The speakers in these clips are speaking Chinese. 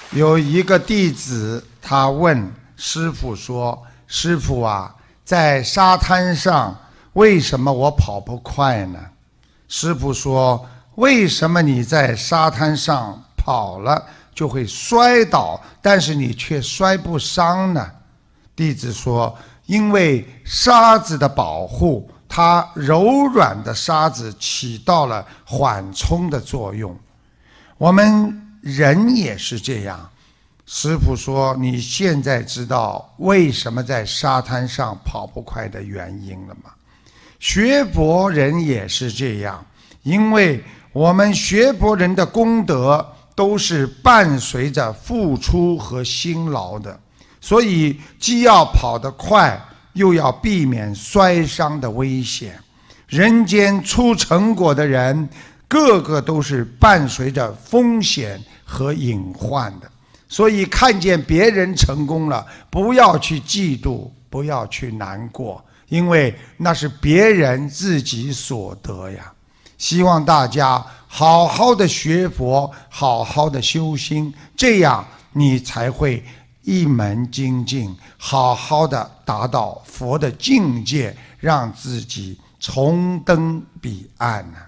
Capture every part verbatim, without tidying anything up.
有一个弟子，他问师父说：师父啊，在沙滩上为什么我跑不快呢？师父说：为什么你在沙滩上跑了就会摔倒，但是你却摔不伤呢？弟子说：因为沙子的保护，它柔软的沙子起到了缓冲的作用。我们人也是这样。师父说：你现在知道为什么在沙滩上跑不快的原因了吗？学佛人也是这样，因为我们学佛人的功德都是伴随着付出和辛劳的，所以既要跑得快，又要避免摔伤的危险。人间出成果的人，个个都是伴随着风险和隐患的，所以看见别人成功了，不要去嫉妒，不要去难过，因为那是别人自己所得呀。希望大家好好的学佛，好好的修心，这样你才会一门精进，好好的达到佛的境界，让自己重登彼岸呢。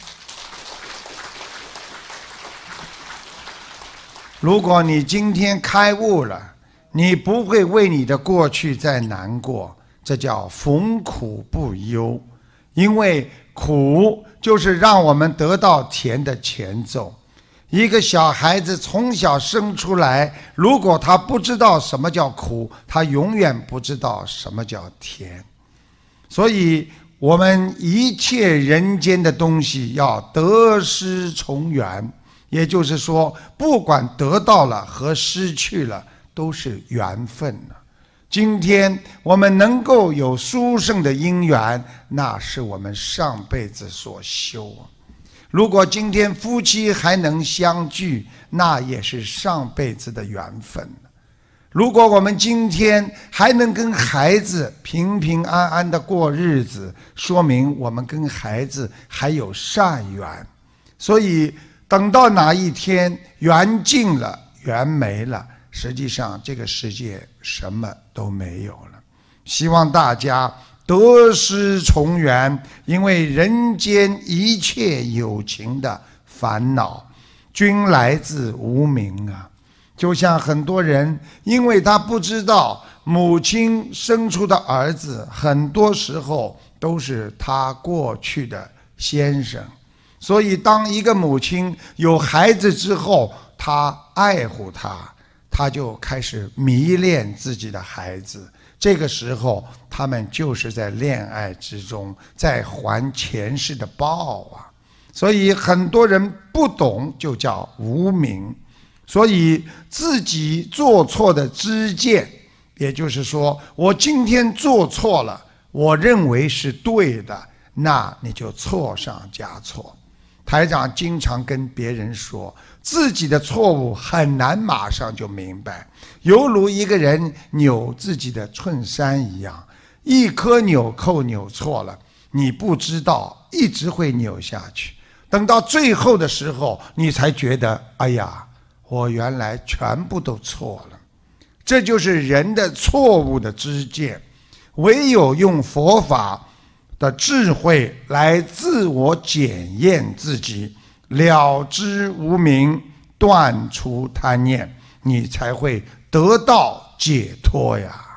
如果你今天开悟了，你不会为你的过去再难过，这叫逢苦不忧。因为苦就是让我们得到甜的前奏。一个小孩子从小生出来，如果他不知道什么叫苦，他永远不知道什么叫甜。所以我们一切人间的东西要得失从缘，也就是说，不管得到了和失去了，都是缘分了。今天我们能够有殊胜的因缘，那是我们上辈子所修。如果今天夫妻还能相聚，那也是上辈子的缘分。如果我们今天还能跟孩子平平安安的过日子，说明我们跟孩子还有善缘。所以等到哪一天缘尽了，缘没了，实际上这个世界什么都没有了。希望大家得失从缘，因为人间一切有情的烦恼均来自无明啊。就像很多人，因为他不知道母亲生出的儿子很多时候都是他过去的先生，所以当一个母亲有孩子之后，她爱护他，他就开始迷恋自己的孩子。这个时候他们就是在恋爱之中，在还前世的报啊。所以很多人不懂，就叫无明。所以自己做错的知见，也就是说，我今天做错了，我认为是对的，那你就错上加错。台长经常跟别人说，自己的错误很难马上就明白，犹如一个人扭自己的衬衫一样，一颗纽扣扭错了，你不知道，一直会扭下去，等到最后的时候，你才觉得，哎呀，我原来全部都错了。这就是人的错误的知见，唯有用佛法的智慧来自我检验自己，了知无明，断除贪念，你才会得到解脱呀。